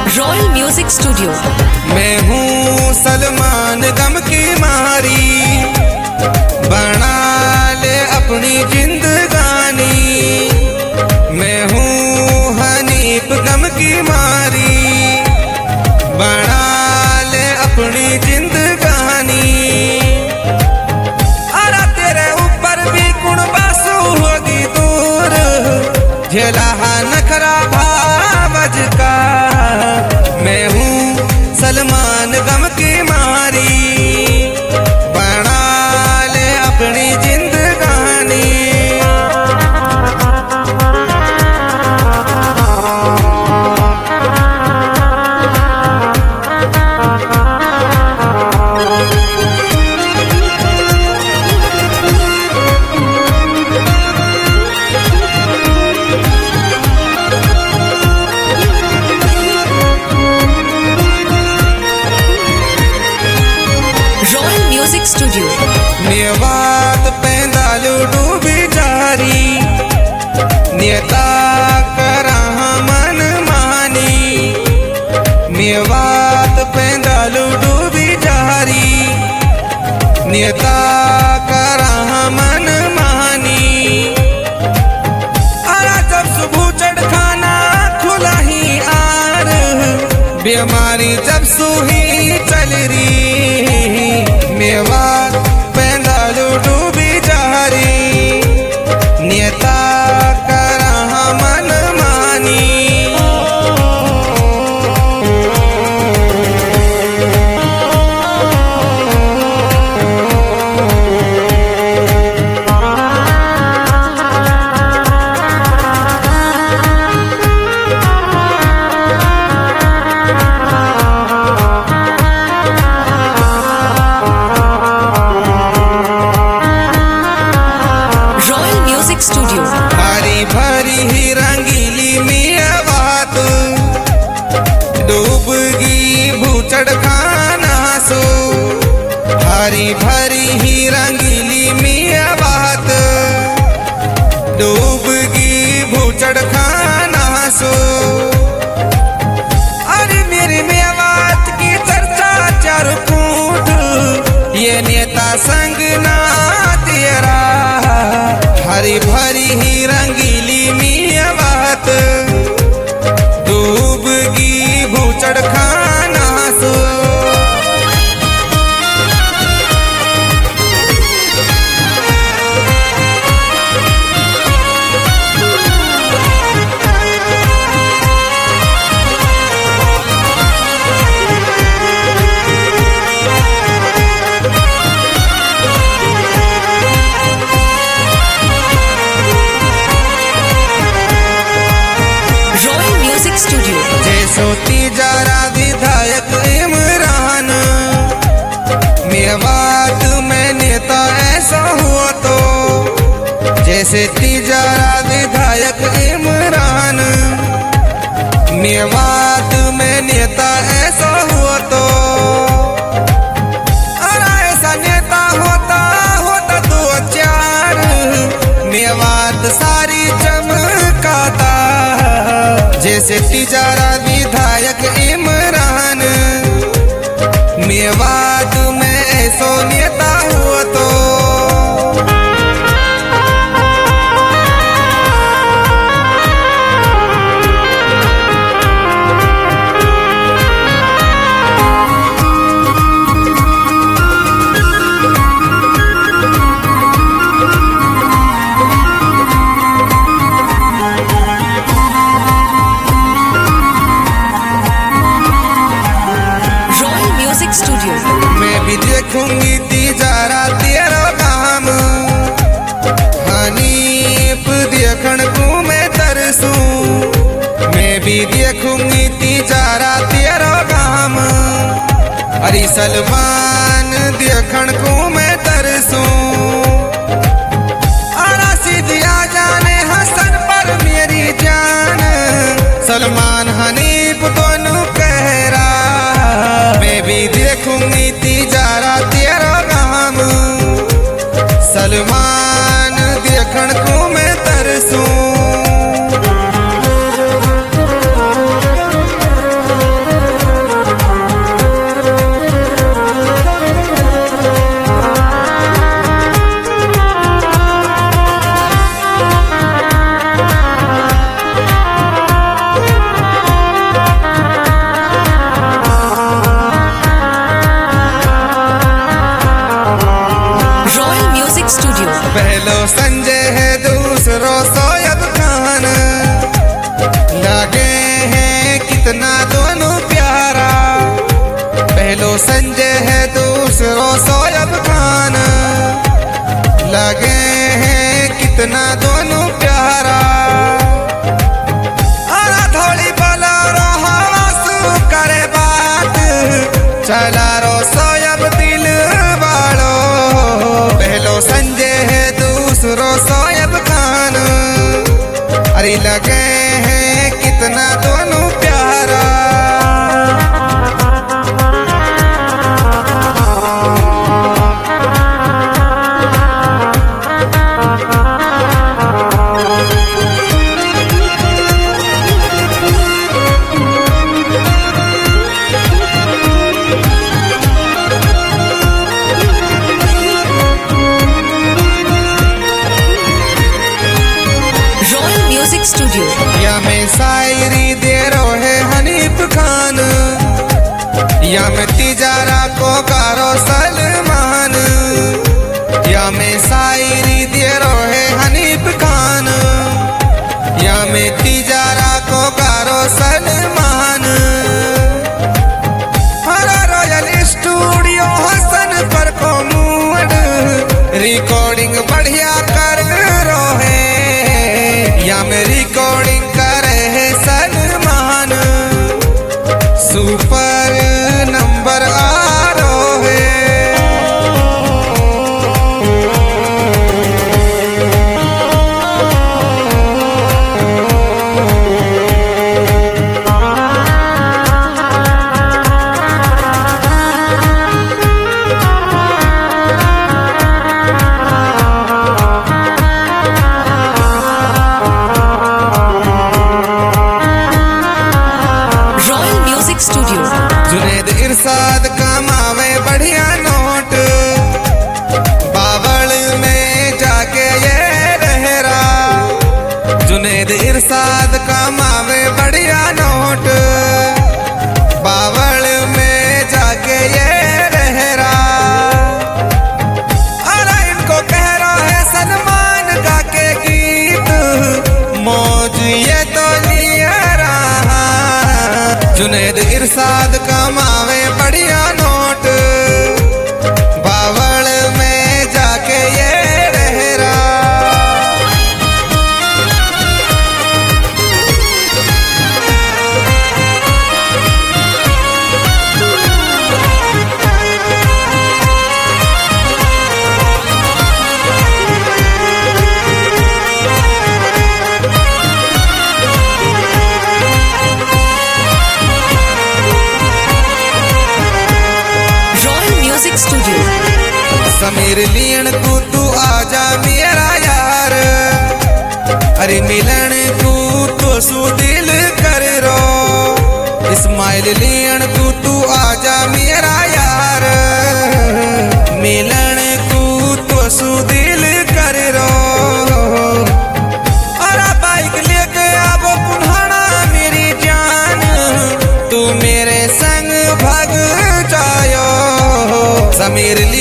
Royal music studio. मैं हूँ सलमान गम की मारी, बना ले अपनी जिंदगानी। मैं हूँ हनीफ गम की मारी, बना ले अपनी जिंदगानी। अरे तेरे ऊपर भी कुण बासु होगी दूर, झेला नखरा भावज का। मैं हूँ सलमान गम की मारी, बना ले अपनी जिंदगानी। Royal music studio. नियत पैंदालू डूबी जारी, नियता करा मन मानी। नियत पैंदालू डूबी जारी, नियता करा मन मानी। अरा जब सुबह चढ़खाना खुला ही आर, बीमारी जब सुही चल रही। मेवात पैंदालू डूबी जारी, नियता करा मन मानी। Royal music studio. हरी भरी ही रंगीली मियावात, डूबगी भूचड़ खाना सो। हरी भरी ही रंगीली मियावात, डूबगी भूचड़ खाना सो। अरे मेरी मियावात की चर्चा चार फूट, ये नेता संग ना तेरा। हरी भरी ही रंगीली मियावात, डूबगी भूचड़ खाना सो। Royal music studio. जैसो तिजारा विधायक इमरान, मेवात में नेता ऐसा हुआ तो। जैसे तिजारा विधायक इमरान, मेवात में नेता ऐसा हुआ तो। अरे ऐसा नेता होता होता दो चार, मेवात सारी चमकाता। जैसे तिजारा विधायक इमरान, मेवात में ऐसो नेता हुआ तो। Royal music studio. मैं भी देखूंगी तिजारा तेरा काम, हनीफ देखण को मैं तरसूं। मैं भी देखूंगी तिजारा तेरा काम, अरे सलमान देखण को मैं तरसूं। अरा सीधिया जाने हसन पर मेरी जान, सलमान हनीफ दोनों कह रहा। मैं भी देखूंगी तिजारा तेरा काम, सलमान देखण को मैं तरसूं। चला रो सोयब दिल वालो, पहलो संजय है दूसरो सोयब खान। अरे लगे हैं कितना दोनों प्यारा। स्टूडियो या में शायरी दे रो है हनीफ खान, या में तिजारा को कारो सलमान। या में शायरी दे रो है हनीफ खान, या में तिजारा को कारो सलमान। हरा रॉयल स्टूडियो हसन पर को मूड, रिकॉर्डिंग बढ़िया कर रो है। या में रिकॉर्डिंग करे है सलमान, सुपर नंबर आ रो है। स्टूडियो जुनेद इरशाद कमावे बढ़िया नोट, बावल में जाके ये रहरा। जुनेद इरशाद कमावे बढ़िया नोट, बावल में जाके ये रहरा। अरे इनको कह रहा है सलमान गा के गीत, मौज ये तो लिया रहा। जुनेद इरशाद कमावे बढ़िया नोट, बावल में जाके ये रहरा। स्टूडियो समीर लियन को तू आजा मेरा यार, अरे मिलन को तो सू दिल कर रो। इस्माइल लियन को तू आजा मेरा यार, मिलन को तो सू दिल कर रो। अरे बाइक लेके आवो पुन्हाना मेरी जान, तू मेरे संग भाग जायो। समीर